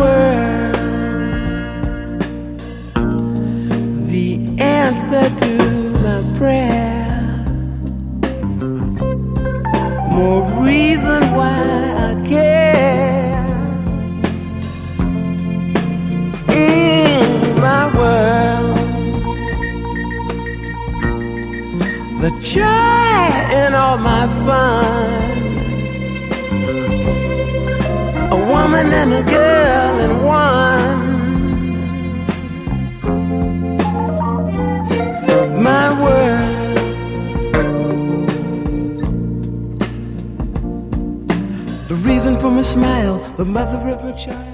world, the answer to my prayer, more reason why I care. My world, the joy in all my fun, a woman and a girl in one. My world, the reason for my smile, the mother of my child.